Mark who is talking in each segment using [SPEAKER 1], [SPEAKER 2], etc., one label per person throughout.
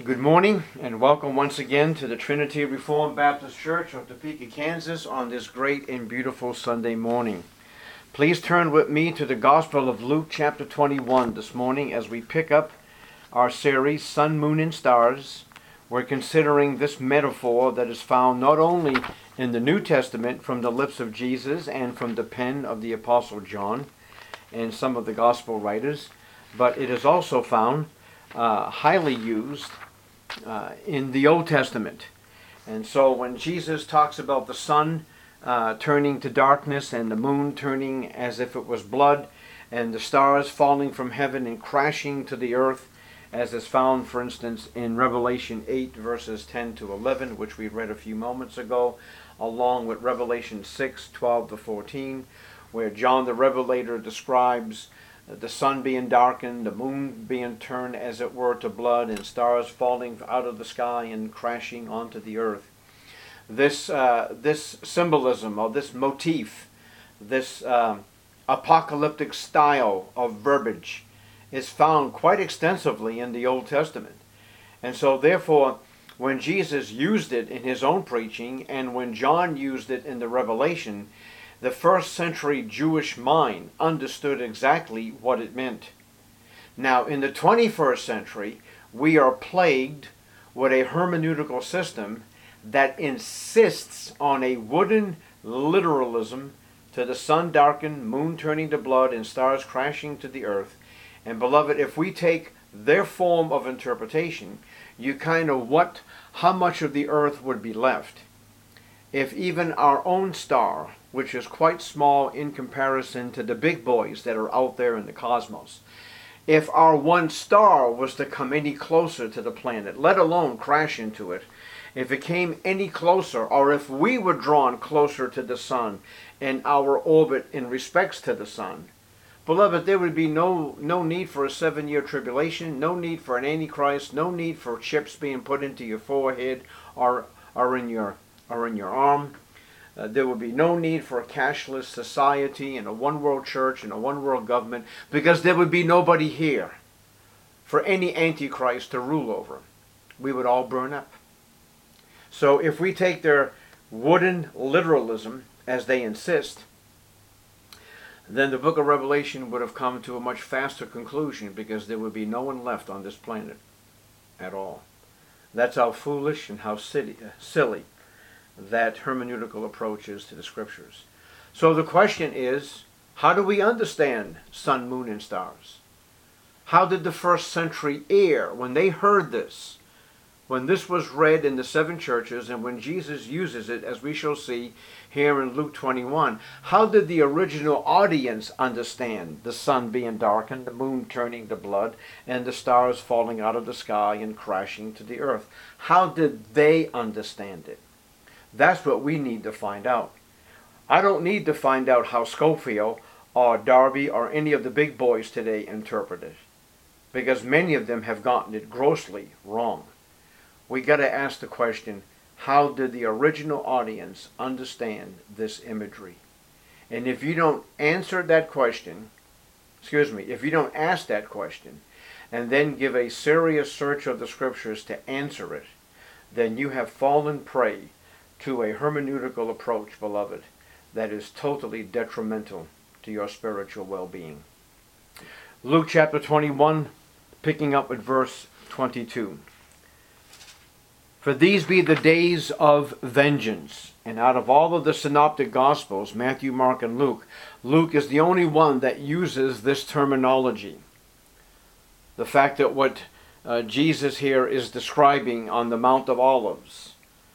[SPEAKER 1] Good morning and welcome once again to the Trinity Reformed Baptist Church of Topeka, Kansas on this great and beautiful Sunday morning. Please turn with me to the Gospel of Luke chapter 21 this morning as we pick up our series, Sun, Moon, and Stars. We're considering this metaphor that is found not only in the New Testament from the lips of Jesus and from the pen of the Apostle John and some of the Gospel writers, but it is also found highly used in the Old Testament. And so when Jesus talks about the sun turning to darkness and the moon turning as if it was blood and the stars falling from heaven and crashing to the earth, as is found, for instance, in Revelation 8 verses 10 to 11, which we read a few moments ago, along with Revelation 6, 12 to 14, where John the Revelator describes the sun being darkened, the moon being turned as it were to blood, and stars falling out of the sky and crashing onto the earth. This symbolism, or this motif, this apocalyptic style of verbiage is found quite extensively in the Old Testament. And so therefore, when Jesus used it in his own preaching, and when John used it in the Revelation, the first century Jewish mind understood exactly what it meant. Now, in the 21st century, we are plagued with a hermeneutical system that insists on a wooden literalism to the sun darkened, moon turning to blood, and stars crashing to the earth. And beloved, if we take their form of interpretation, you kind of how much of the earth would be left if even our own star, which is quite small in comparison to the big boys that are out there in the cosmos, if our one star was to come any closer to the planet, let alone crash into it, if it came any closer, or if we were drawn closer to the sun in our orbit in respects to the sun, beloved, there would be no need for a 7-year tribulation, no need for an Antichrist, no need for chips being put into your forehead or in your arm. There would be no need for a cashless society and a one-world church and a one-world government, because there would be nobody here for any Antichrist to rule over. We would all burn up. So if we take their wooden literalism, as they insist, then the book of Revelation would have come to a much faster conclusion, because there would be no one left on this planet at all. That's how foolish and how silly that hermeneutical approach is to the scriptures. So the question is, how do we understand sun, moon, and stars? How did the first century hear when they heard this? When this was read in the 7 churches, and when Jesus uses it, as we shall see here in Luke 21, how did the original audience understand the sun being darkened, the moon turning to blood, and the stars falling out of the sky and crashing to the earth? How did they understand it? That's what we need to find out. I don't need to find out how Scofield or Darby or any of the big boys today interpret it, because many of them have gotten it grossly wrong. We got to ask the question, how did the original audience understand this imagery? And if you don't answer that question, if you don't ask that question, and then give a serious search of the scriptures to answer it, then you have fallen prey to a hermeneutical approach, beloved, that is totally detrimental to your spiritual well-being. Luke chapter 21, picking up at verse 22. For these be the days of vengeance. And out of all of the synoptic gospels, Matthew, Mark, and Luke, Luke is the only one that uses this terminology. The fact that what Jesus here is describing on the Mount of Olives,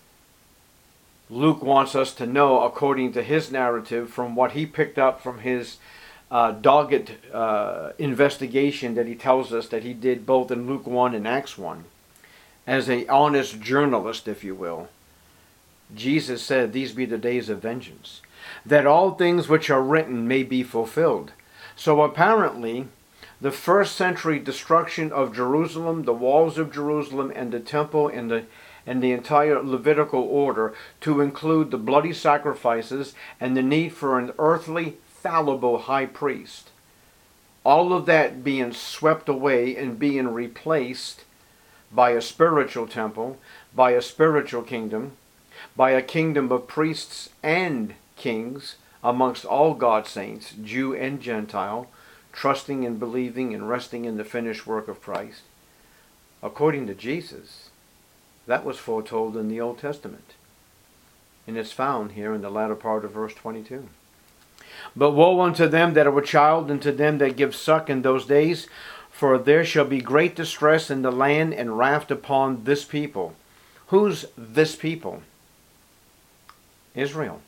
[SPEAKER 1] Luke wants us to know, according to his narrative, from what he picked up from his dogged investigation that he tells us that he did both in Luke 1 and Acts 1. As an honest journalist, if you will, Jesus said, these be the days of vengeance, that all things which are written may be fulfilled. So apparently, the first century destruction of Jerusalem, the walls of Jerusalem, and the temple, and the entire Levitical order, to include the bloody sacrifices and the need for an earthly, fallible high priest, all of that being swept away and being replaced by a spiritual temple, by a spiritual kingdom, by a kingdom of priests and kings amongst all God's saints, Jew and Gentile, trusting and believing and resting in the finished work of Christ. According to Jesus, that was foretold in the Old Testament. And it's found here in the latter part of verse 22. But woe unto them that are with child, and to them that give suck in those days, for there shall be great distress in the land, and wrath upon this people. Who's this people? Israel.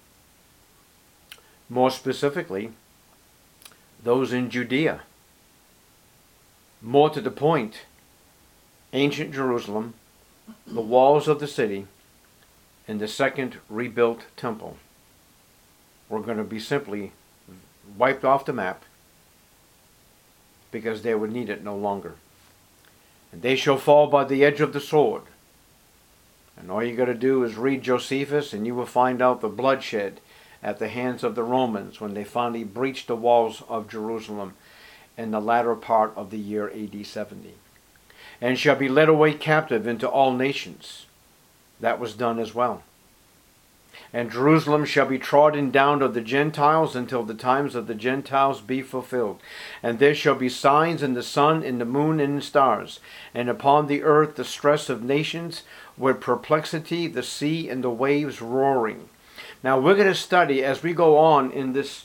[SPEAKER 1] More specifically, those in Judea. More to the point, ancient Jerusalem, the walls of the city, and the second rebuilt temple were going to be simply wiped off the map because they would need it no longer. And they shall fall by the edge of the sword. And all you got to do is read Josephus, and you will find out the bloodshed at the hands of the Romans when they finally breached the walls of Jerusalem in the latter part of the year AD 70. And shall be led away captive into all nations. That was done as well. And Jerusalem shall be trodden down of the Gentiles until the times of the Gentiles be fulfilled. And there shall be signs in the sun, in the moon, and in stars. And upon the earth the stress of nations, with perplexity, the sea and the waves roaring. Now we're going to study as we go on in this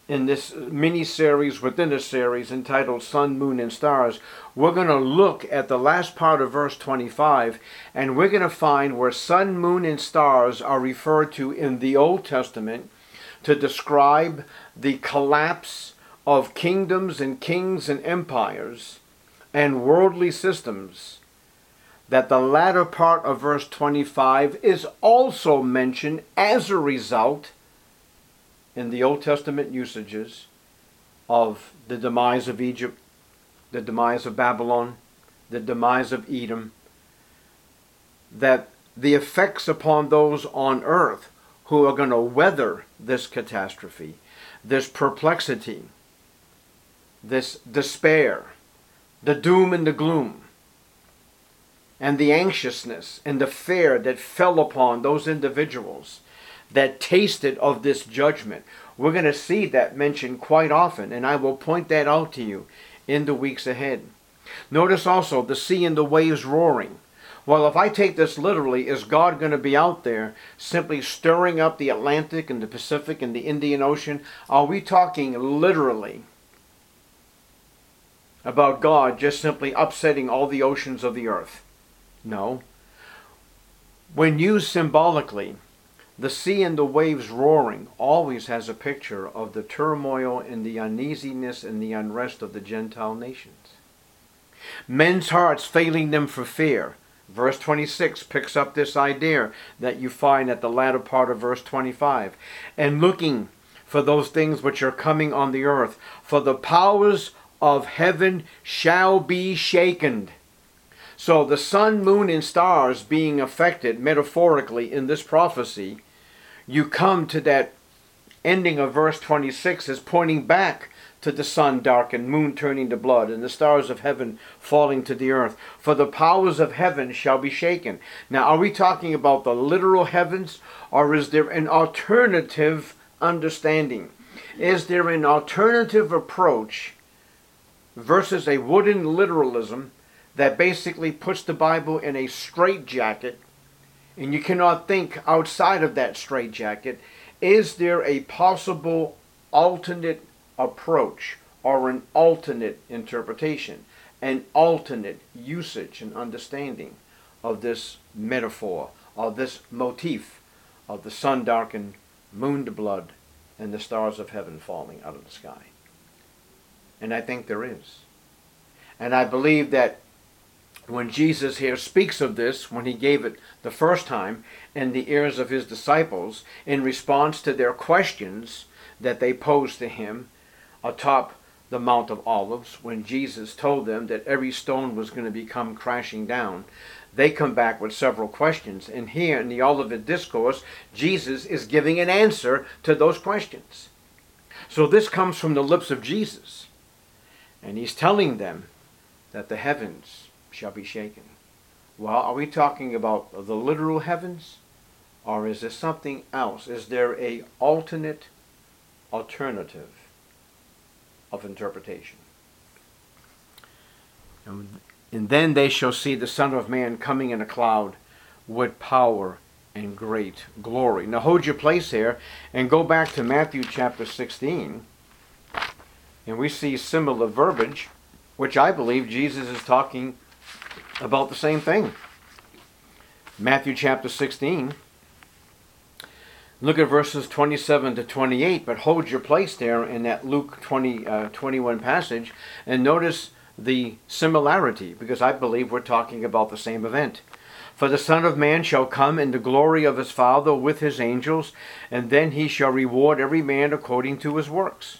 [SPEAKER 1] mini-series within a series entitled Sun, Moon, and Stars. We're going to look at the last part of verse 25, and we're going to find where sun, moon, and stars are referred to in the Old Testament to describe the collapse of kingdoms and kings and empires and worldly systems. That the latter part of verse 25 is also mentioned as a result in the Old Testament usages of the demise of Egypt, the demise of Babylon, the demise of Edom, that the effects upon those on earth who are going to weather this catastrophe, this perplexity, this despair, the doom and the gloom, and the anxiousness and the fear that fell upon those individuals that tasted of this judgment. We're going to see that mentioned quite often, and I will point that out to you in the weeks ahead. Notice also the sea and the waves roaring. Well, if I take this literally, is God going to be out there simply stirring up the Atlantic and the Pacific and the Indian Ocean? Are we talking literally about God just simply upsetting all the oceans of the earth? No. When used symbolically, the sea and the waves roaring always has a picture of the turmoil and the uneasiness and the unrest of the Gentile nations. Men's hearts failing them for fear. Verse 26 picks up this idea that you find at the latter part of verse 25. And looking for those things which are coming on the earth, for the powers of heaven shall be shaken. So the sun, moon, and stars being affected metaphorically in this prophecy, you come to that ending of verse 26 as pointing back to the sun darkened, moon turning to blood, and the stars of heaven falling to the earth. For the powers of heaven shall be shaken. Now, are we talking about the literal heavens, or is there an alternative understanding? Is there an alternative approach versus a wooden literalism that basically puts the Bible in a straitjacket, and you cannot think outside of that straitjacket? Is there a possible alternate approach or an alternate interpretation, an alternate usage and understanding of this metaphor, of this motif of the sun darkened, moon to blood, and the stars of heaven falling out of the sky? And I think there is. And I believe that when Jesus here speaks of this, when he gave it the first time in the ears of his disciples in response to their questions that they posed to him atop the Mount of Olives, when Jesus told them that every stone was going to become crashing down, they come back with several questions. And here in the Olivet Discourse, Jesus is giving an answer to those questions. So this comes from the lips of Jesus. And he's telling them that the heavens shall be shaken. Well, are we talking about the literal heavens? Or is there something else? Is there a alternative of interpretation? And then they shall see the Son of Man coming in a cloud with power and great glory. Now hold your place here and go back to Matthew chapter 16. And we see similar verbiage, which I believe Jesus is talking about the same thing. Matthew chapter 16. Look at verses 27 to 28, but hold your place there in that Luke 21 passage and notice the similarity, because I believe we're talking about the same event. For the Son of Man shall come in the glory of his Father with his angels, and then he shall reward every man according to his works.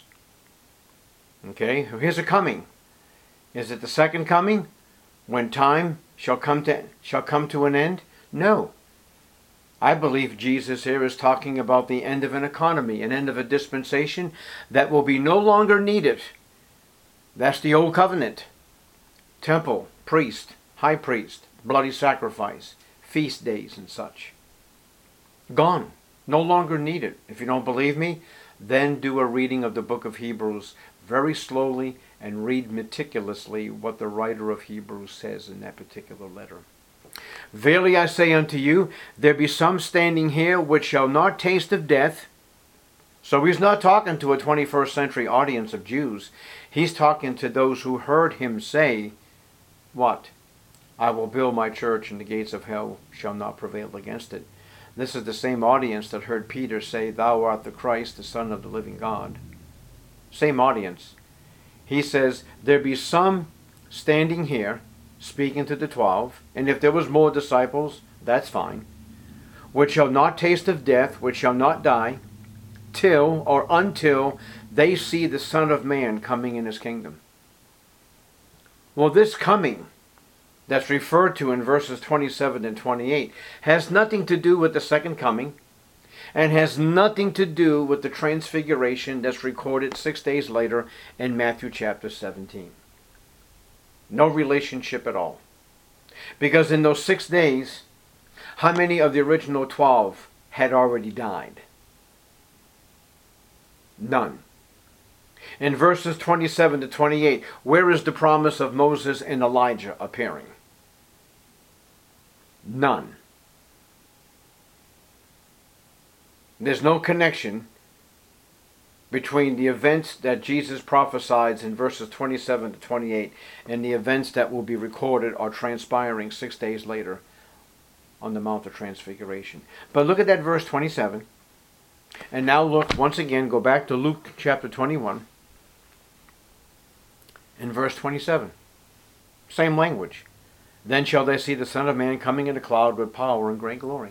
[SPEAKER 1] Okay, here's a coming. Is it the second coming, when time shall come to an end? No. I believe Jesus here is talking about the end of an economy, an end of a dispensation that will be no longer needed. That's the old covenant. Temple, priest, high priest, bloody sacrifice, feast days and such. Gone. No longer needed. If you don't believe me, then do a reading of the book of Hebrews very slowly and read meticulously what the writer of Hebrews says in that particular letter. Verily I say unto you, there be some standing here which shall not taste of death. So he's not talking to a 21st century audience of Jews. He's talking to those who heard him say, what? I will build my church and the gates of hell shall not prevail against it. This is the same audience that heard Peter say, Thou art the Christ, the Son of the living God. Same audience. He says, there be some standing here, speaking to the 12, and if there was more disciples, that's fine, which shall not taste of death, which shall not die, till or until they see the Son of Man coming in his kingdom. Well, this coming that's referred to in verses 27 and 28 has nothing to do with the second coming and has nothing to do with the transfiguration that's recorded 6 days later in Matthew chapter 17. No relationship at all. Because in those 6 days, how many of the original 12 had already died? None. In verses 27 to 28, where is the promise of Moses and Elijah appearing? None. There's no connection between the events that Jesus prophesied in verses 27 to 28 and the events that will be recorded or transpiring 6 days later on the Mount of Transfiguration. But look at that verse 27. And now look, once again, go back to Luke chapter 21 and verse 27. Same language. Then shall they see the Son of Man coming in a cloud with power and great glory.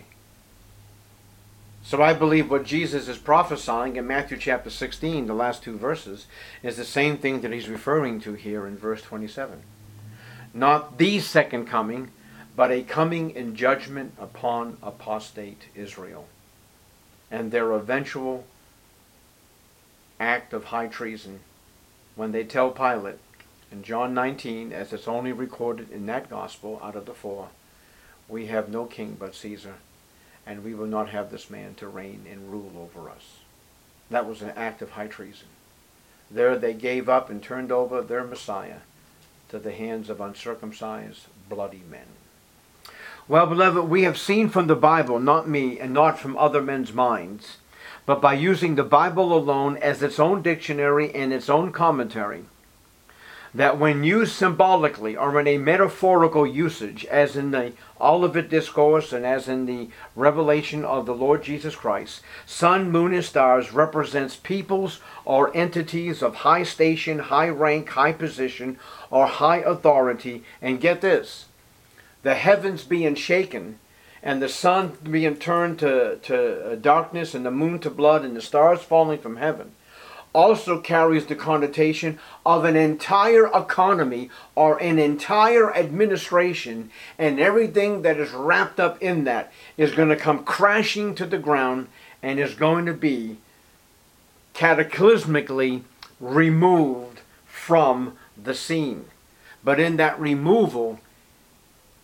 [SPEAKER 1] So I believe what Jesus is prophesying in Matthew chapter 16, the last 2 verses, is the same thing that he's referring to here in verse 27. Not the second coming, but a coming in judgment upon apostate Israel and their eventual act of high treason when they tell Pilate in John 19, as it's only recorded in that gospel out of the 4, we have no king but Caesar, and we will not have this man to reign and rule over us. That was an act of high treason. There they gave up and turned over their Messiah to the hands of uncircumcised, bloody men. Well, beloved, we have seen from the Bible, not me and not from other men's minds, but by using the Bible alone as its own dictionary and its own commentary, that when used symbolically or in a metaphorical usage, as in the Olivet Discourse and as in the revelation of the Lord Jesus Christ, sun, moon, and stars represents peoples or entities of high station, high rank, high position, or high authority. And get this, the heavens being shaken and the sun being turned to darkness and the moon to blood and the stars falling from heaven also carries the connotation of an entire economy or an entire administration, and everything that is wrapped up in that is going to come crashing to the ground and is going to be cataclysmically removed from the scene. But in that removal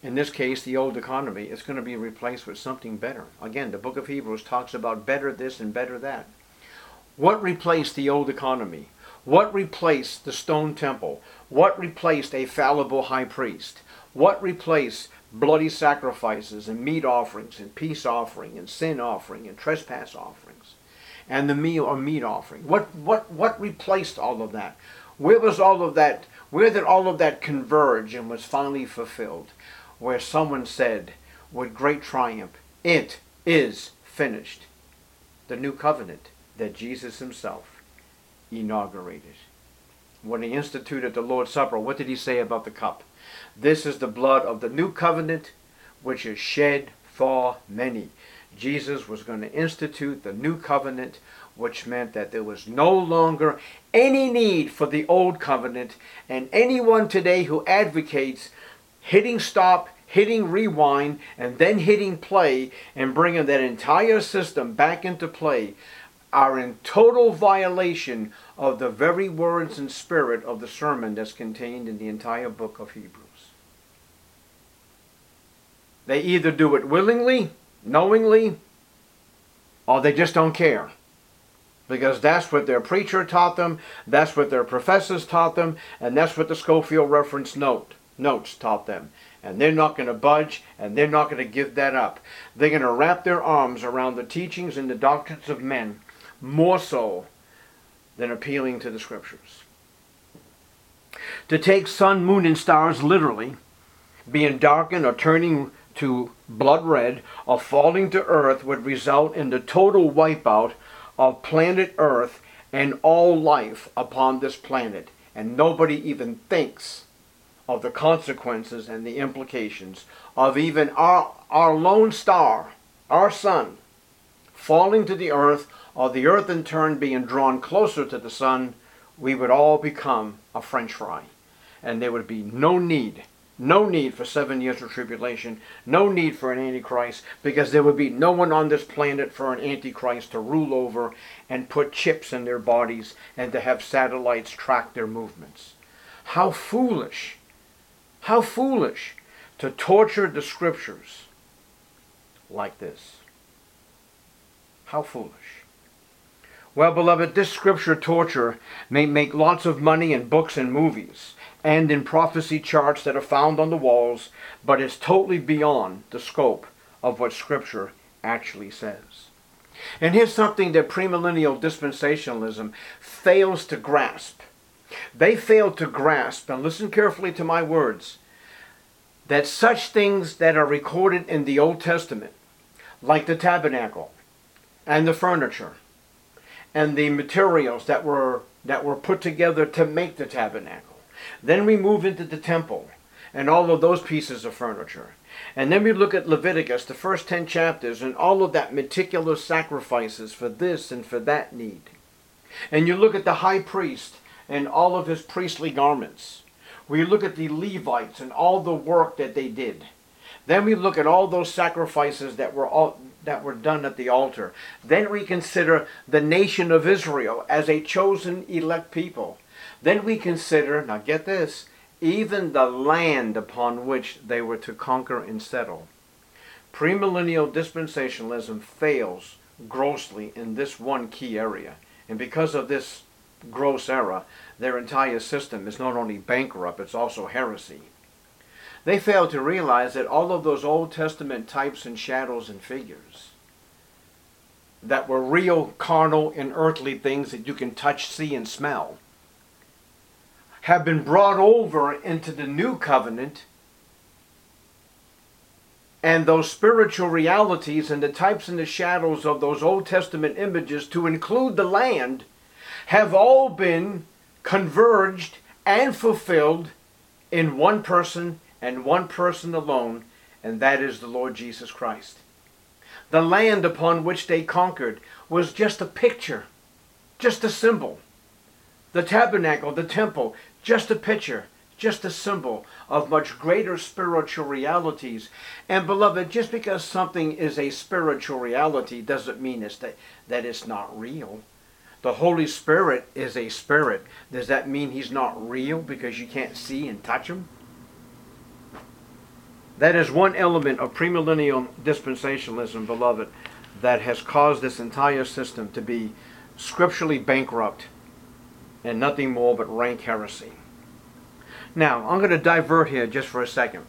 [SPEAKER 1] in this case the old economy, is going to be replaced with something better. Again, the book of Hebrews talks about better this and better that. What replaced the old economy? What replaced the stone temple? What replaced a fallible high priest? What replaced bloody sacrifices and meat offerings and peace offering and sin offering and trespass offerings and the meal or meat offering? What replaced all of that? Where was all of that? Where did all of that converge and was finally fulfilled? Where someone said with great triumph, "It is finished." The new covenant that Jesus himself inaugurated. When he instituted the Lord's Supper, what did he say about the cup? "This is the blood of the new covenant, which is shed for many." Jesus was going to institute the new covenant, which meant that there was no longer any need for the old covenant. And anyone today who advocates hitting stop, hitting rewind, and then hitting play, and bringing that entire system back into play, are in total violation of the very words and spirit of the sermon that's contained in the entire book of Hebrews. They either do it willingly, knowingly, or they just don't care. Because that's what their preacher taught them, that's what their professors taught them, and that's what the Scofield Reference notes taught them. And they're not going to budge, and they're not going to give that up. They're going to wrap their arms around the teachings and the doctrines of men, more so than appealing to the Scriptures. To take sun, moon, and stars literally, being darkened or turning to blood red or falling to earth, would result in the total wipeout of planet Earth and all life upon this planet. And nobody even thinks of the consequences and the implications of even our lone star, our sun, falling to the earth, or the earth in turn being drawn closer to the sun. We would all become a French fry. And there would be no need for 7 years of tribulation, no need for an Antichrist, because there would be no one on this planet for an Antichrist to rule over and put chips in their bodies and to have satellites track their movements. How foolish to torture the Scriptures like this. How foolish. Well, beloved, this Scripture torture may make lots of money in books and movies and in prophecy charts that are found on the walls, but it's totally beyond the scope of what Scripture actually says. And here's something that premillennial dispensationalism fails to grasp. They fail to grasp, and listen carefully to my words, that such things that are recorded in the Old Testament, like the tabernacle and the furniture and the materials that were put together to make the tabernacle. Then we move into the temple and all of those pieces of furniture. And then we look at Leviticus, the first 10 chapters, and all of that meticulous sacrifices for this and for that need. And you look at the high priest and all of his priestly garments. We look at the Levites and all the work that they did. Then we look at all those sacrifices that were done at the altar. Then we consider the nation of Israel as a chosen elect people. Then we consider, now get this, even the land upon which they were to conquer and settle. Premillennial dispensationalism fails grossly in this one key area. And because of this gross error, their entire system is not only bankrupt, it's also heresy. They fail to realize that all of those Old Testament types and shadows and figures that were real carnal and earthly things that you can touch, see, and smell have been brought over into the new covenant, and those spiritual realities and the types and the shadows of those Old Testament images, to include the land, have all been converged and fulfilled in one person and one person alone, and that is the Lord Jesus Christ. The land upon which they conquered was just a picture, just a symbol. The tabernacle, the temple, just a picture, just a symbol of much greater spiritual realities. And beloved, just because something is a spiritual reality doesn't mean that it's not real. The Holy Spirit is a spirit. Does that mean he's not real because you can't see and touch him? That is one element of premillennial dispensationalism, beloved, that has caused this entire system to be scripturally bankrupt and nothing more but rank heresy. Now, I'm going to divert here just for a second.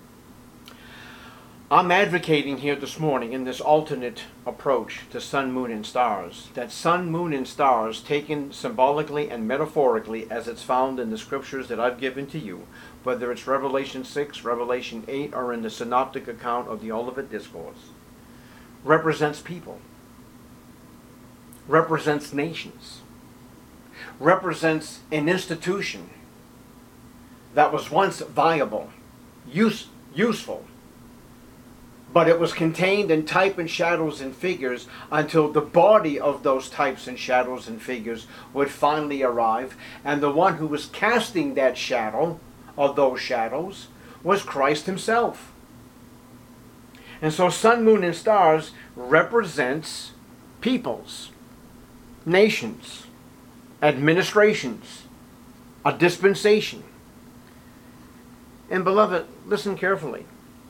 [SPEAKER 1] I'm advocating here this morning in this alternate approach to sun, moon, and stars, that sun, moon, and stars, taken symbolically and metaphorically as it's found in the scriptures that I've given to you, whether it's Revelation 6, Revelation 8, or in the synoptic account of the Olivet Discourse, represents people, represents nations, represents an institution that was once viable, useful, but it was contained in type and shadows and figures until the body of those types and shadows and figures would finally arrive, and the one who was casting that shadow of those shadows was Christ himself. And so sun, moon, and stars represents peoples, nations, administrations, a dispensation. And beloved, listen carefully.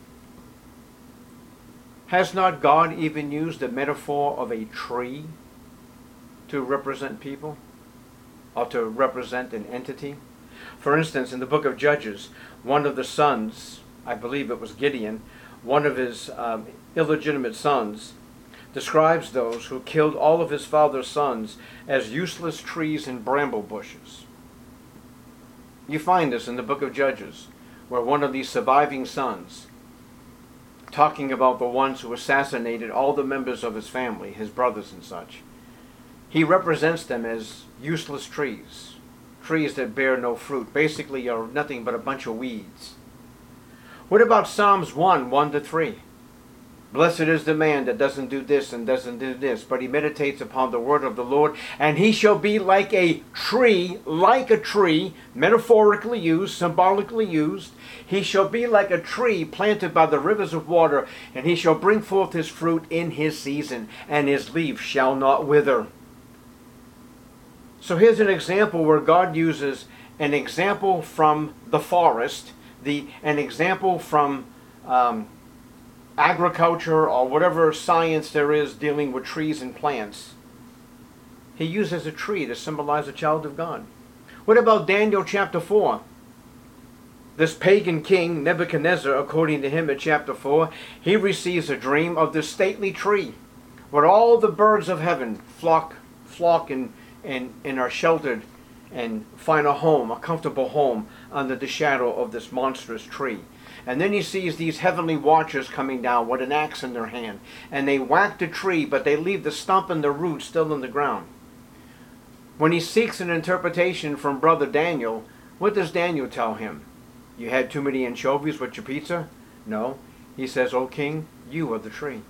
[SPEAKER 1] Has not God even used the metaphor of a tree to represent people, or to represent an entity? For instance, in the book of Judges, one of the sons, I believe it was Gideon, one of his illegitimate sons, describes those who killed all of his father's sons as useless trees and bramble bushes. You find this in the book of Judges, where one of these surviving sons, talking about the ones who assassinated all the members of his family, his brothers and such, he represents them as useless trees, trees that bear no fruit, basically are nothing but a bunch of weeds. What about Psalms 1:1-3? Blessed is the man that doesn't do this and doesn't do this, but he meditates upon the word of the Lord, and he shall be like a tree, metaphorically used, symbolically used. He shall be like a tree planted by the rivers of water, and he shall bring forth his fruit in his season, and his leaf shall not wither. So here's an example where God uses an example from the forest, an example from agriculture or whatever science there is dealing with trees and plants. He uses a tree to symbolize a child of God. What about Daniel chapter 4? This pagan king, Nebuchadnezzar, according to him in chapter 4, he receives a dream of this stately tree where all the birds of heaven flock and are sheltered and find a home, a comfortable home, under the shadow of this monstrous tree. And then he sees these heavenly watchers coming down with an axe in their hand. And they whack the tree, but they leave the stump and the root still in the ground. When he seeks an interpretation from brother Daniel, what does Daniel tell him? You had too many anchovies with your pizza? No. He says, O king, you are the tree.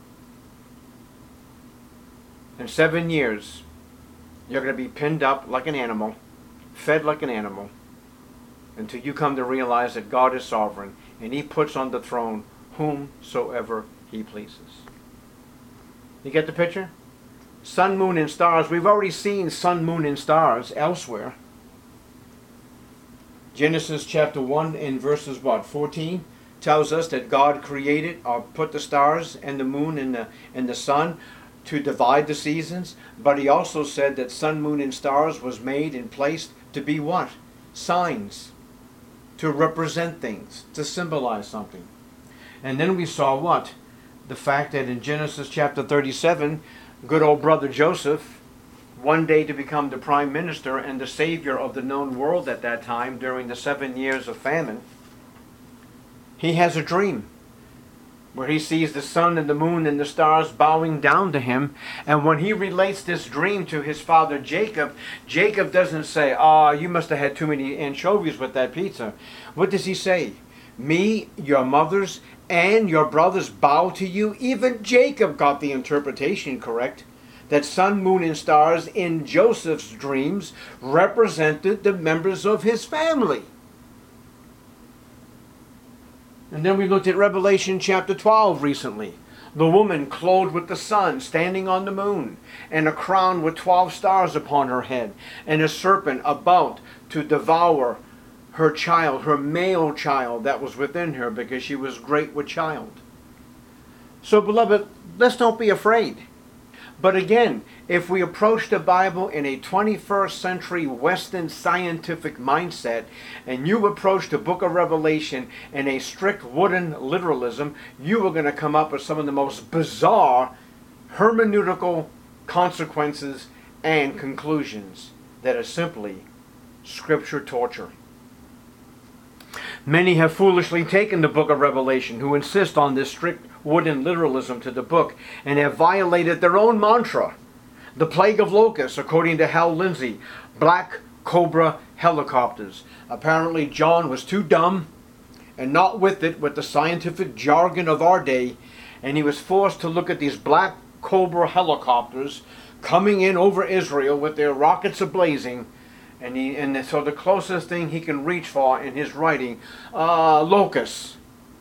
[SPEAKER 1] In 7 years, you're going to be pinned up like an animal, fed like an animal, until you come to realize that God is sovereign and he puts on the throne whomsoever he pleases. You get the picture? Sun, moon, and stars. We've already seen sun, moon, and stars elsewhere. Genesis chapter 1 and verses 14 tells us that God created or put the stars and the moon and the sun to divide the seasons. But he also said that sun, moon, and stars was made and placed to be what? Signs. To represent things, to symbolize something. And then we saw what? The fact that in Genesis chapter 37, good old brother Joseph, one day to become the prime minister and the savior of the known world at that time during the 7 years of famine, he has a dream where he sees the sun and the moon and the stars bowing down to him. And when he relates this dream to his father Jacob, Jacob doesn't say, you must have had too many anchovies with that pizza. What does he say? Me, your mothers, and your brothers bow to you. Even Jacob got the interpretation correct, that sun, moon, and stars in Joseph's dreams represented the members of his family. And then we looked at Revelation chapter 12 recently. The woman clothed with the sun, standing on the moon, and a crown with 12 stars upon her head, and a serpent about to devour her child, her male child that was within her, because she was great with child. So, beloved, let's don't be afraid. But again, if we approach the Bible in a 21st century Western scientific mindset, and you approach the book of Revelation in a strict wooden literalism, you are going to come up with some of the most bizarre hermeneutical consequences and conclusions that are simply scripture torture. Many have foolishly taken the book of Revelation, who insist on this strict wooden literalism to the book, and have violated their own mantra. The plague of locusts, according to Hal Lindsey, black cobra helicopters. Apparently John was too dumb and not with it with the scientific jargon of our day, and he was forced to look at these black cobra helicopters coming in over Israel with their rockets ablazing, and so the closest thing he can reach for in his writing, locusts.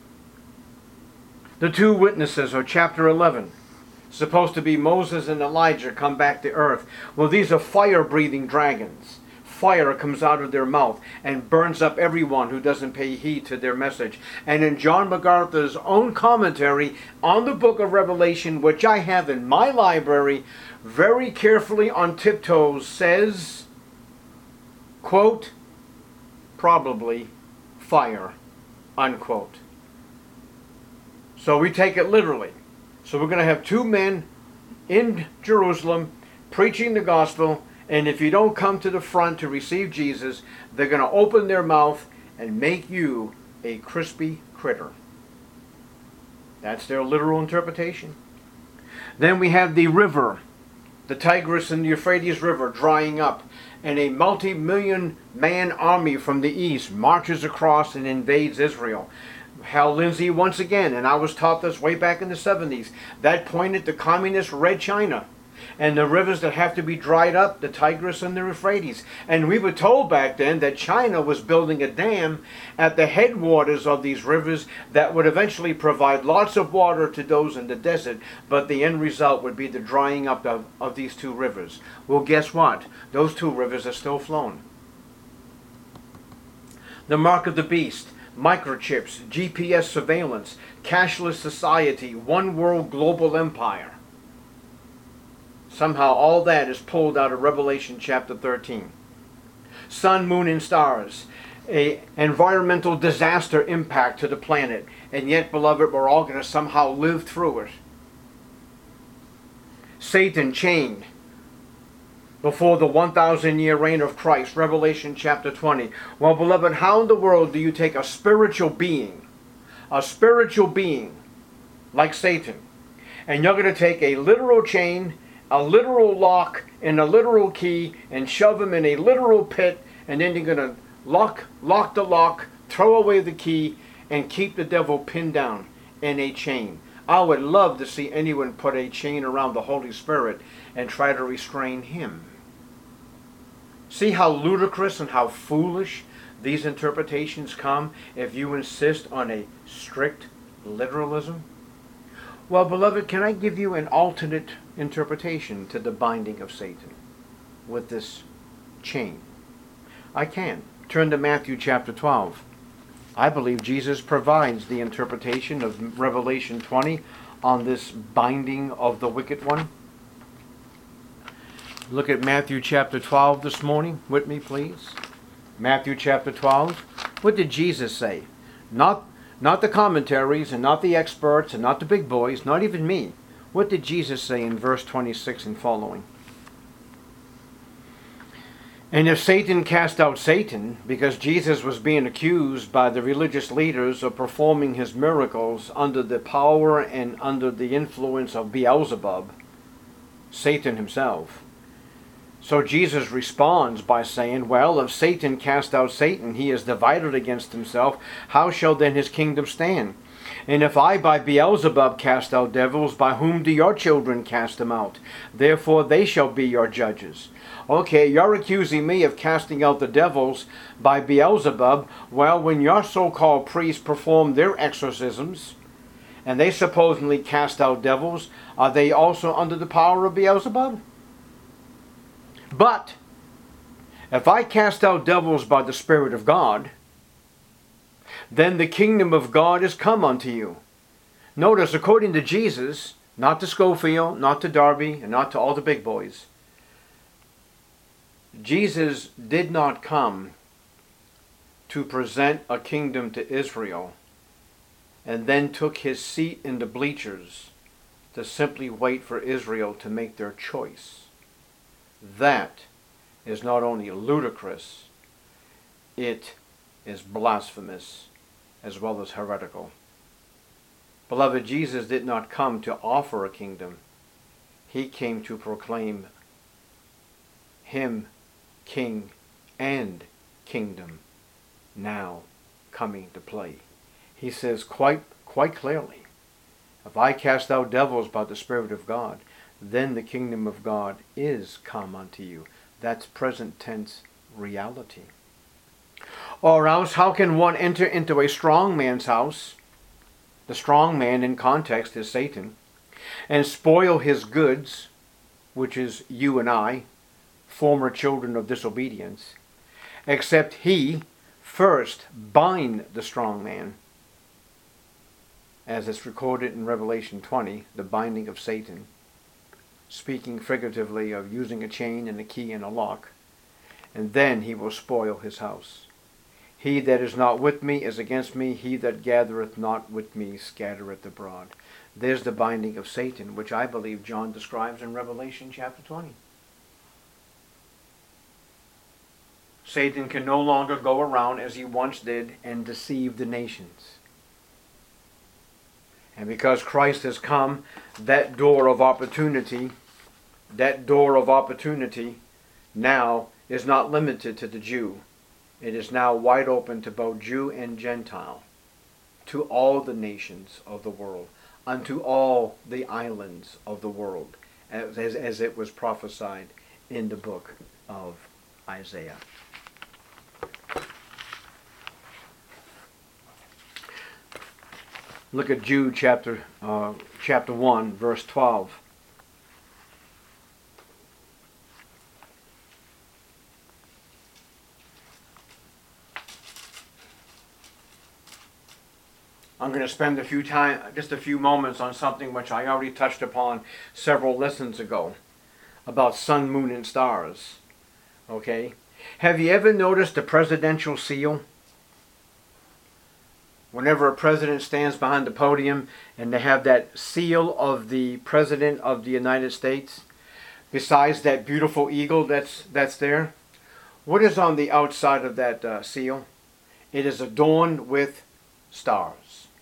[SPEAKER 1] The two witnesses, or chapter 11, supposed to be Moses and Elijah come back to earth. Well, these are fire-breathing dragons. Fire comes out of their mouth and burns up everyone who doesn't pay heed to their message. And in John MacArthur's own commentary on the book of Revelation, which I have in my library, very carefully on tiptoes says, quote, probably fire, unquote. So we take it literally. So we're going to have two men in Jerusalem preaching the gospel, and if you don't come to the front to receive Jesus, they're going to open their mouth and make you a crispy critter. That's their literal interpretation. Then we have the river, the Tigris and the Euphrates River drying up, and a multi-million man army from the east marches across and invades Israel. Hal Lindsey once again, and I was taught this way back in the 70s, that pointed to communist Red China and the rivers that have to be dried up, the Tigris and the Euphrates. And we were told back then that China was building a dam at the headwaters of these rivers that would eventually provide lots of water to those in the desert, but the end result would be the drying up of these two rivers. Well, guess what? Those two rivers are still flowing. The mark of the beast, microchips, GPS surveillance, cashless society, one world global empire. Somehow all that is pulled out of Revelation chapter 13. Sun, moon, and stars. An environmental disaster impact to the planet. And yet, beloved, we're all going to somehow live through it. Satan chained before the 1,000-year reign of Christ, Revelation chapter 20. Well, beloved, how in the world do you take a spiritual being like Satan, and you're going to take a literal chain, a literal lock, and a literal key, and shove him in a literal pit, and then you're going to lock the lock, throw away the key, and keep the devil pinned down in a chain? I would love to see anyone put a chain around the Holy Spirit and try to restrain him. See how ludicrous and how foolish these interpretations come if you insist on a strict literalism? Well, beloved, can I give you an alternate interpretation to the binding of Satan with this chain? I can. Turn to Matthew chapter 12. I believe Jesus provides the interpretation of Revelation 20 on this binding of the wicked one. Look at Matthew chapter 12 this morning with me, please. Matthew chapter 12. What did Jesus say? Not the commentaries and not the experts and not the big boys, not even me. What did Jesus say in verse 26 and following? And if Satan cast out Satan, because Jesus was being accused by the religious leaders of performing his miracles under the power and under the influence of Beelzebub, Satan himself. So Jesus responds by saying, well, if Satan cast out Satan, he is divided against himself. How shall then his kingdom stand? And if I by Beelzebub cast out devils, by whom do your children cast them out? Therefore they shall be your judges. Okay, you're accusing me of casting out the devils by Beelzebub. Well, when your so-called priests perform their exorcisms, and they supposedly cast out devils, are they also under the power of Beelzebub? But if I cast out devils by the Spirit of God, then the kingdom of God is come unto you. Notice, according to Jesus, not to Schofield, not to Darby, and not to all the big boys, Jesus did not come to present a kingdom to Israel and then took his seat in the bleachers to simply wait for Israel to make their choice. That is not only ludicrous, it is blasphemous as well as heretical. Beloved, Jesus did not come to offer a kingdom. He came to proclaim him king and kingdom now coming to play. He says quite clearly, if I cast out devils by the Spirit of God, then the kingdom of God is come unto you. That's present tense reality. Or else, how can one enter into a strong man's house? The strong man in context is Satan, and spoil his goods, which is you and I, former children of disobedience, except he first bind the strong man, as it's recorded in Revelation 20, the binding of Satan, speaking figuratively of using a chain and a key and a lock, and then he will spoil his house. He that is not with me is against me. He that gathereth not with me scattereth abroad. There's the binding of Satan, which I believe John describes in Revelation chapter 20. Satan can no longer go around as he once did and deceive the nations. And because Christ has come, that door of opportunity now is not limited to the Jew. It is now wide open to both Jew and Gentile, to all the nations of the world, unto all the islands of the world, as it was prophesied in the book of Isaiah. Look at Jude chapter 1, verse 12. I'm going to spend just a few moments on something which I already touched upon several lessons ago, about sun, moon, and stars. Okay? Have you ever noticed the presidential seal? Whenever a president stands behind the podium and they have that seal of the President of the United States, besides that beautiful eagle that's there, what is on the outside of that seal? It is adorned with stars.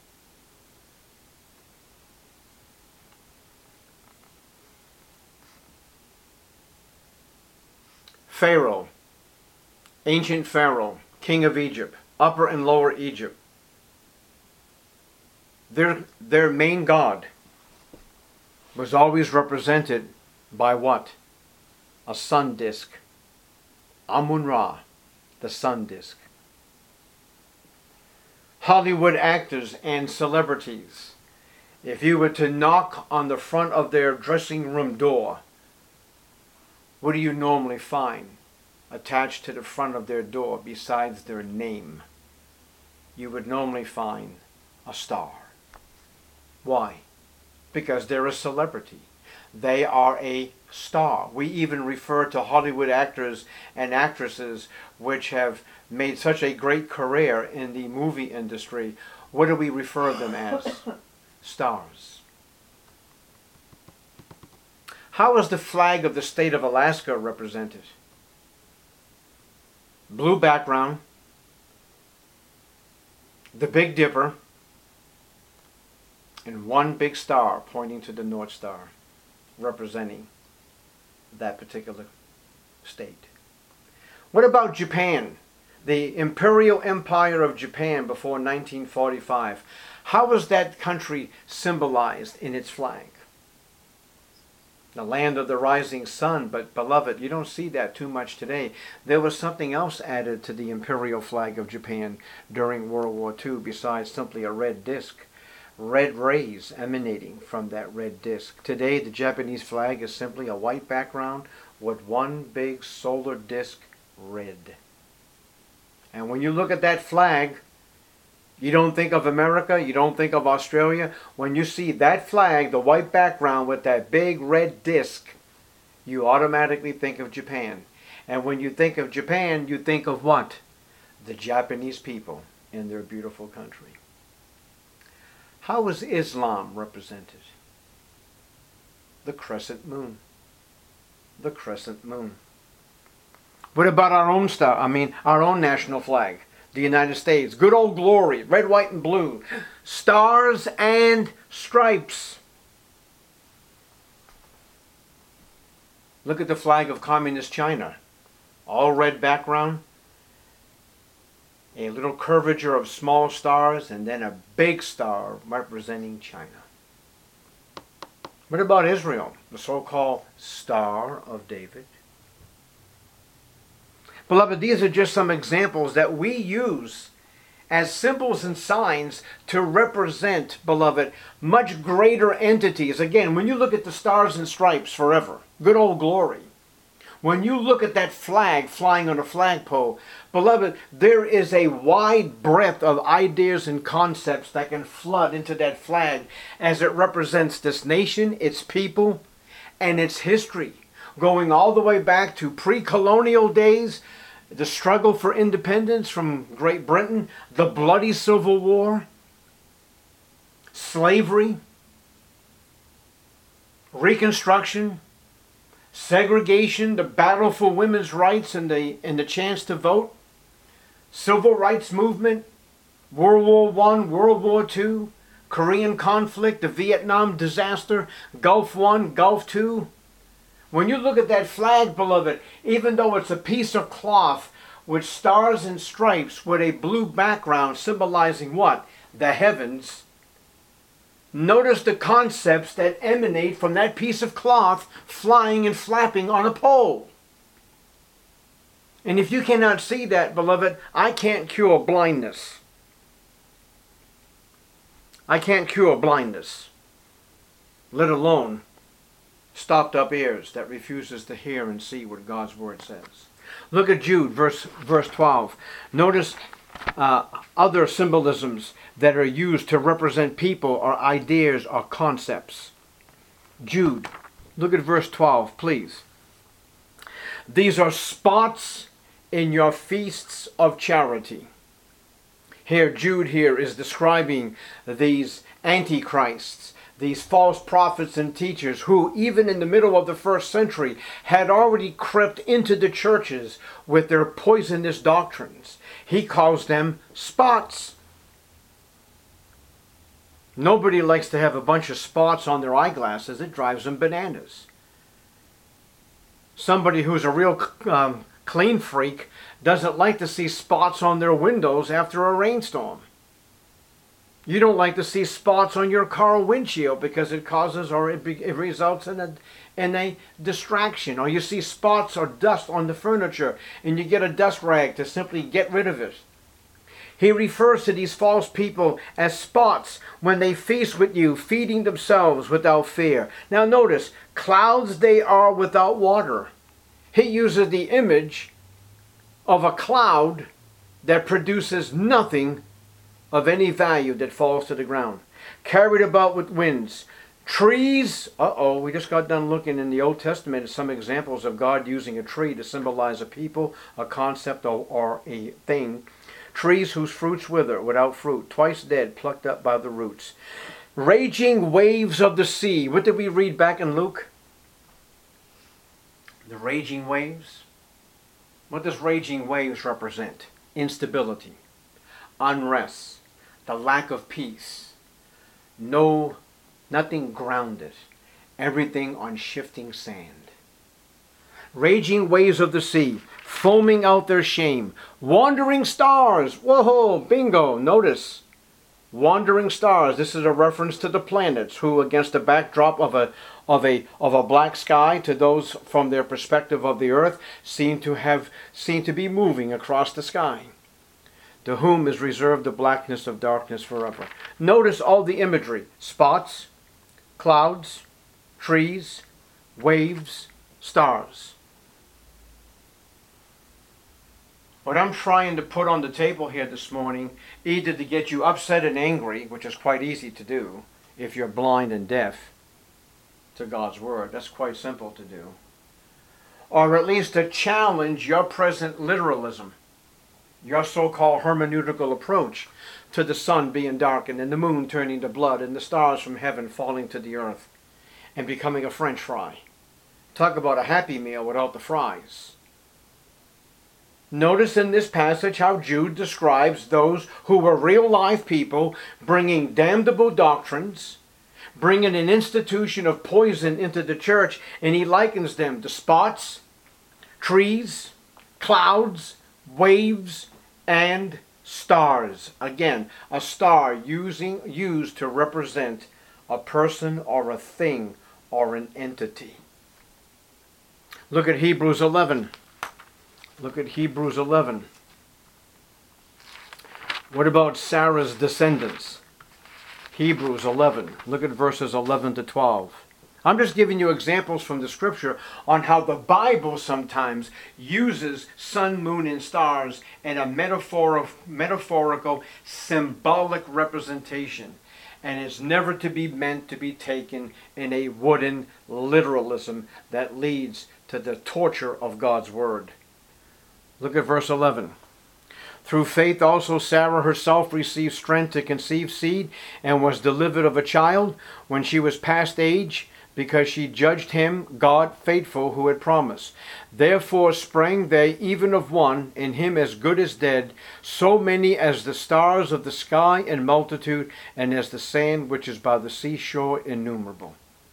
[SPEAKER 1] Pharaoh, ancient Pharaoh, king of Egypt, Upper and Lower Egypt, their main god was always represented by what? A sun disk. Amun-Ra, the sun disk. Hollywood actors and celebrities, if you were to knock on the front of their dressing room door, what do you normally find attached to the front of their door besides their name? You would normally find a star. Why? Because they're a celebrity. They are a star. We even refer to Hollywood actors and actresses which have made such a great career in the movie industry. What do we refer them as? Stars. How is the flag of the state of Alaska represented? Blue background, the Big Dipper, and one big star pointing to the North Star, representing that particular state. What about Japan? The Imperial Empire of Japan before 1945. How was that country symbolized in its flag? The land of the rising sun, but beloved, you don't see that too much today. There was something else added to the imperial flag of Japan during World War II besides simply a red disc. Red rays emanating from that red disc. Today the Japanese flag is simply a white background with one big solar disc red. And when you look at that flag, You don't think of America, you don't think of Australia. When you see that flag, the white background with that big red disc, you automatically think of Japan. And when you think of Japan, you think of what? The Japanese people in their beautiful country. How is Islam represented? The crescent moon. The crescent moon. What about our own star? Our own national flag, the United States. Good old glory, red, white, and blue. Stars and stripes. Look at the flag of Communist China. All red background. A little curvature of small stars, and then a big star representing China. What about Israel? The so-called Star of David. Beloved, these are just some examples that we use as symbols and signs to represent, beloved, much greater entities. Again, when you look at the stars and stripes forever, good old glory. When you look at that flag flying on a flagpole, beloved, there is a wide breadth of ideas and concepts that can flood into that flag as it represents this nation, its people, and its history, going all the way back to pre-colonial days, the struggle for independence from Great Britain, the bloody Civil War, slavery, Reconstruction, segregation, the battle for women's rights and the chance to vote, civil rights movement, World War I, World War II, Korean conflict, the Vietnam disaster, Gulf I, Gulf II. When you look at that flag, beloved, even though it's a piece of cloth with stars and stripes with a blue background symbolizing what? The heavens. Notice the concepts that emanate from that piece of cloth flying and flapping on a pole. And if you cannot see that, beloved, I can't cure blindness. I can't cure blindness, let alone stopped up ears that refuses to hear and see what God's word says. Look at Jude, verse 12. Notice other symbolisms that are used to represent people or ideas or concepts. Jude, look at verse 12, please. These are spots in your feasts of charity. Here, Jude here is describing these antichrists, these false prophets and teachers who, even in the middle of the first century, had already crept into the churches with their poisonous doctrines. He calls them spots. Nobody likes to have a bunch of spots on their eyeglasses. It drives them bananas. Somebody who's a real clean freak doesn't like to see spots on their windows after a rainstorm. You don't like to see spots on your car windshield because it causes or it results in a distraction. Or you see spots or dust on the furniture and you get a dust rag to simply get rid of it. He refers to these false people as spots when they feast with you, feeding themselves without fear. Now notice, clouds they are without water. He uses the image of a cloud that produces nothing of any value that falls to the ground. Carried about with winds. Trees, we just got done looking in the Old Testament at some examples of God using a tree to symbolize a people, a concept, or a thing. Trees whose fruits wither, without fruit, twice dead, plucked up by the roots. Raging waves of the sea. What did we read back in Luke? The raging waves. What does raging waves represent? Instability, unrest, the lack of peace. Nothing grounded. Everything on shifting sand. Raging waves of the sea, foaming out their shame. Wandering stars. Whoa, bingo. Notice. Wandering stars. This is a reference to the planets who, against the backdrop of a black sky, to those from their perspective of the earth, seem to be moving across the sky. To whom is reserved the blackness of darkness forever. Notice all the imagery. Spots, clouds, trees, waves, stars. What I'm trying to put on the table here this morning, either to get you upset and angry, which is quite easy to do if you're blind and deaf to God's Word. That's quite simple to do. Or at least to challenge your present literalism, your so-called hermeneutical approach to the sun being darkened and the moon turning to blood and the stars from heaven falling to the earth and becoming a French fry. Talk about a Happy Meal without the fries. Notice in this passage how Jude describes those who were real life people bringing damnable doctrines, bringing an institution of poison into the church, and he likens them to spots, trees, clouds, waves, and stars. Again, a star used to represent a person or a thing or an entity. Look at Hebrews 11. Look at Hebrews 11. What about Sarah's descendants? Hebrews 11. Look at verses 11 to 12. I'm just giving you examples from the scripture on how the Bible sometimes uses sun, moon, and stars in a metaphorical, symbolic representation. And it's never to be meant to be taken in a wooden literalism that leads to the torture of God's Word. Look at verse 11. Through faith also Sarah herself received strength to conceive seed and was delivered of a child when she was past age, because she judged him, God, faithful, who had promised. Therefore sprang they even of one, in him as good as dead, so many as the stars of the sky in multitude, and as the sand which is by the seashore innumerable.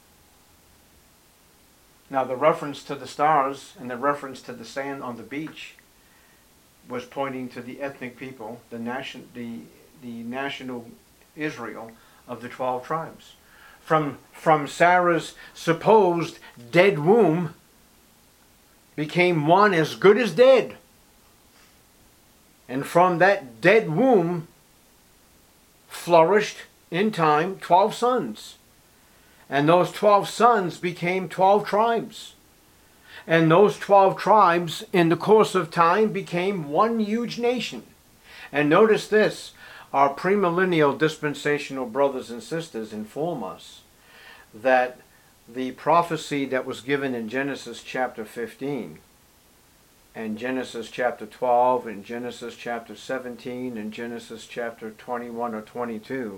[SPEAKER 1] Now the reference to the stars and the reference to the sand on the beach was pointing to the ethnic people, the national Israel of the 12 tribes. From Sarah's supposed dead womb became one as good as dead. And from that dead womb flourished in time 12 sons. And those 12 sons became 12 tribes. And those 12 tribes, in the course of time, became one huge nation. And notice this, our premillennial dispensational brothers and sisters inform us that the prophecy that was given in Genesis chapter 15, and Genesis chapter 12, and Genesis chapter 17, and Genesis chapter 21 or 22,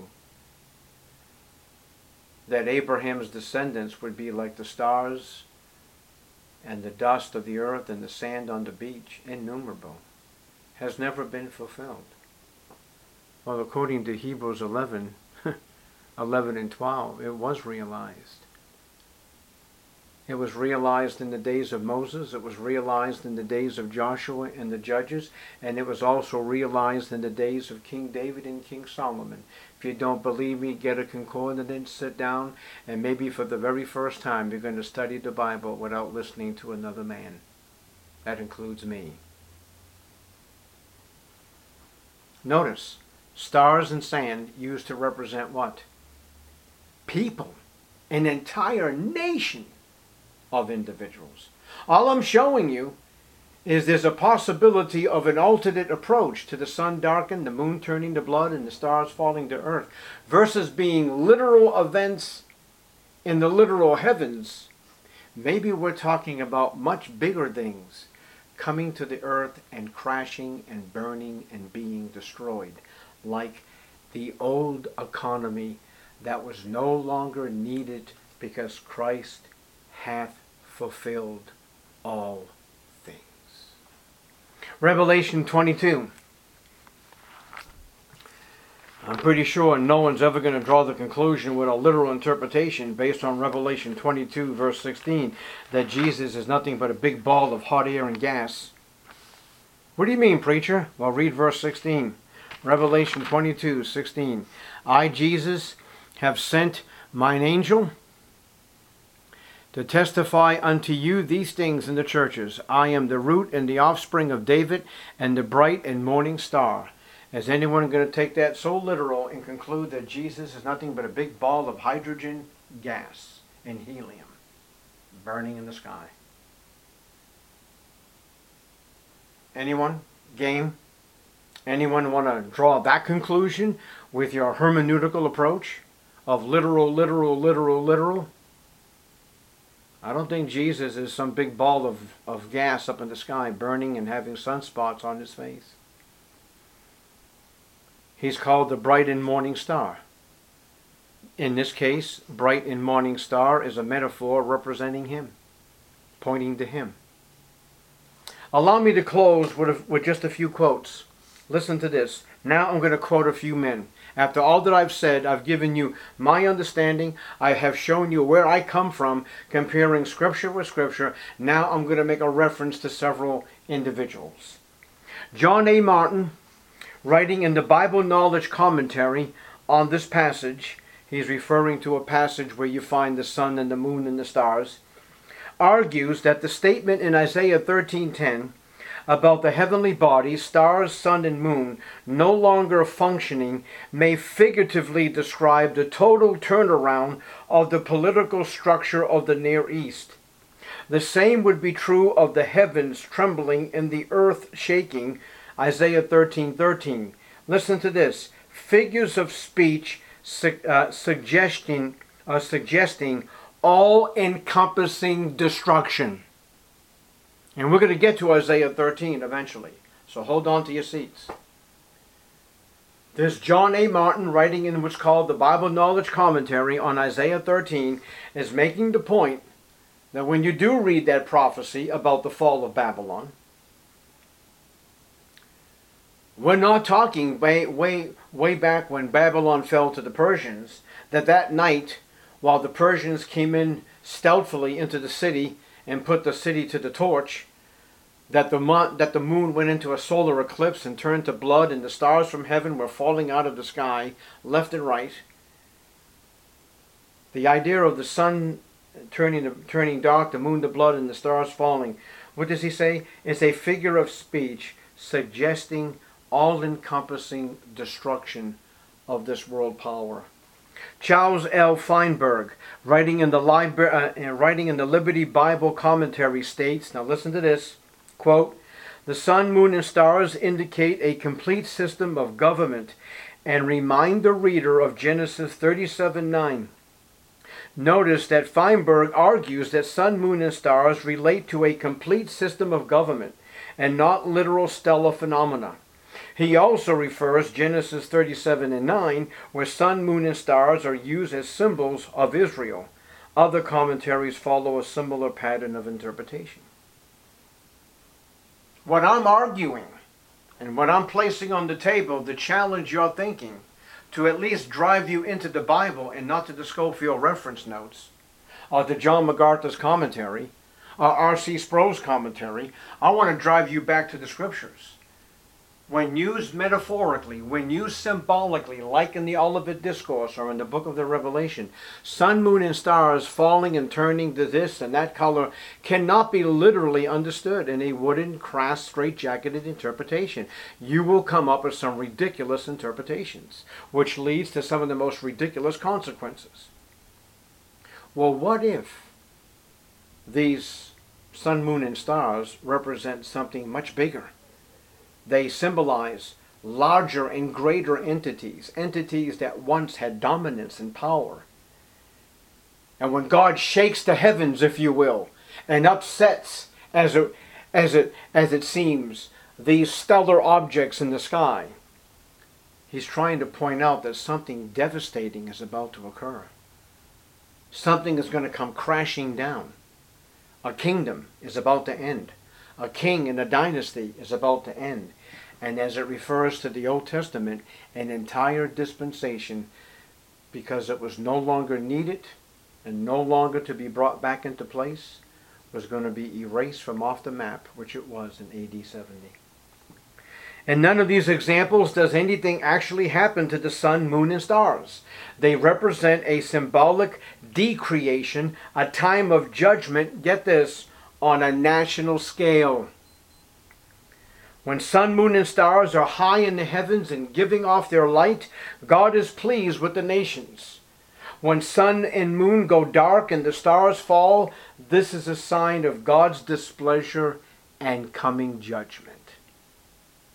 [SPEAKER 1] that Abraham's descendants would be like the stars and the dust of the earth and the sand on the beach, innumerable, has never been fulfilled. Well, according to Hebrews 11, 11 and 12, it was realized. It was realized in the days of Moses, it was realized in the days of Joshua and the judges, and it was also realized in the days of King David and King Solomon. If you don't believe me, get a concordance, sit down, and maybe for the very first time you're going to study the Bible without listening to another man. That includes me. Notice, stars and sand used to represent what? People. An entire nation of individuals. All I'm showing you is there's a possibility of an alternate approach to the sun darkened, the moon turning to blood, and the stars falling to earth, versus being literal events in the literal heavens. Maybe we're talking about much bigger things coming to the earth and crashing and burning and being destroyed, like the old economy that was no longer needed because Christ hath fulfilled all things. Revelation 22. I'm pretty sure no one's ever going to draw the conclusion with a literal interpretation based on Revelation 22 verse 16 that Jesus is nothing but a big ball of hot air and gas. What do you mean, preacher? Well, read verse 16. Revelation 22:16. I, Jesus, have sent mine angel to testify unto you these things in the churches. I am the root and the offspring of David and the bright and morning star. Is anyone going to take that so literal and conclude that Jesus is nothing but a big ball of hydrogen gas and helium burning in the sky? Anyone? game? Anyone want to draw that conclusion with your hermeneutical approach of literal, literal, literal, literal? I don't think Jesus is some big ball of gas up in the sky burning and having sunspots on his face. He's called the bright and morning star. In this case, bright and morning star is a metaphor representing him, pointing to him. Allow me to close with just a few quotes. Listen to this. Now I'm going to quote a few men. After all that I've said, I've given you my understanding. I have shown you where I come from, comparing Scripture with Scripture. Now I'm going to make a reference to several individuals. John A. Martin, writing in the Bible Knowledge Commentary on this passage, he's referring to a passage where you find the sun and the moon and the stars, argues that the statement in Isaiah 13:10 about the heavenly bodies, stars, sun, and moon, no longer functioning, may figuratively describe the total turnaround of the political structure of the Near East. The same would be true of the heavens trembling and the earth shaking, Isaiah 13:13. Listen to this. Figures of speech suggesting all-encompassing destruction. And we're going to get to Isaiah 13 eventually. So hold on to your seats. This John A. Martin, writing in what's called the Bible Knowledge Commentary on Isaiah 13, is making the point that when you do read that prophecy about the fall of Babylon, we're not talking way back when Babylon fell to the Persians, that night, while the Persians came in stealthily into the city and put the city to the torch, that the moon went into a solar eclipse and turned to blood, and the stars from heaven were falling out of the sky, left and right. The idea of the sun turning dark, the moon to blood, and the stars falling, what does he say? It's a figure of speech suggesting all-encompassing destruction of this world power. Charles L. Feinberg, writing in the Liberty Bible Commentary, states, now listen to this, quote, "The sun, moon, and stars indicate a complete system of government and remind the reader of Genesis 37:9. Notice that Feinberg argues that sun, moon, and stars relate to a complete system of government and not literal stellar phenomena. He also refers Genesis 37:9, where sun, moon, and stars are used as symbols of Israel. Other commentaries follow a similar pattern of interpretation." What I'm arguing and what I'm placing on the table to challenge your thinking, to at least drive you into the Bible and not to the Scofield reference notes, or to John MacArthur's commentary, or R.C. Sproul's commentary, I want to drive you back to the Scriptures. When used metaphorically, when used symbolically, like in the Olivet Discourse or in the book of the Revelation, sun, moon, and stars falling and turning to this and that color cannot be literally understood in a wooden, crass, straight-jacketed interpretation. You will come up with some ridiculous interpretations, which leads to some of the most ridiculous consequences. Well, what if these sun, moon, and stars represent something much bigger? They symbolize larger and greater entities, entities that once had dominance and power. And when God shakes the heavens, if you will, and upsets, as it seems, these stellar objects in the sky, he's trying to point out that something devastating is about to occur. Something is going to come crashing down. A kingdom is about to end. A king and a dynasty is about to end. And as it refers to the Old Testament, an entire dispensation, because it was no longer needed and no longer to be brought back into place, was going to be erased from off the map, which it was in AD 70. In none of these examples does anything actually happen to the sun, moon, and stars. They represent a symbolic decreation, a time of judgment, get this, on a national scale. When sun, moon, and stars are high in the heavens and giving off their light, God is pleased with the nations. When sun and moon go dark and the stars fall, this is a sign of God's displeasure and coming judgment.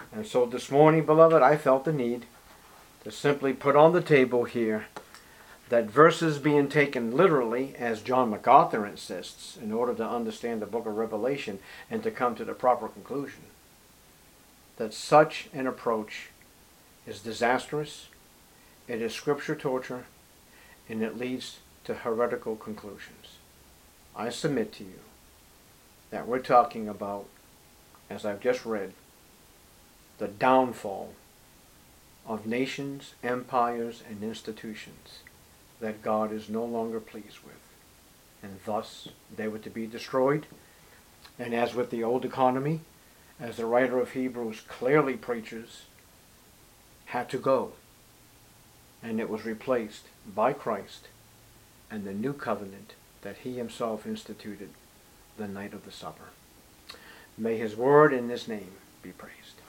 [SPEAKER 1] And so this morning, beloved, I felt the need to simply put on the table here that verses being taken literally, as John MacArthur insists, in order to understand the book of Revelation and to come to the proper conclusion, that such an approach is disastrous, it is scripture torture, and it leads to heretical conclusions. I submit to you that we're talking about, as I've just read, the downfall of nations, empires, and institutions that God is no longer pleased with. And thus, they were to be destroyed. And as with the old economy, as the writer of Hebrews clearly preaches, had to go. And it was replaced by Christ and the new covenant that he himself instituted the night of the supper. May his word in this name be praised.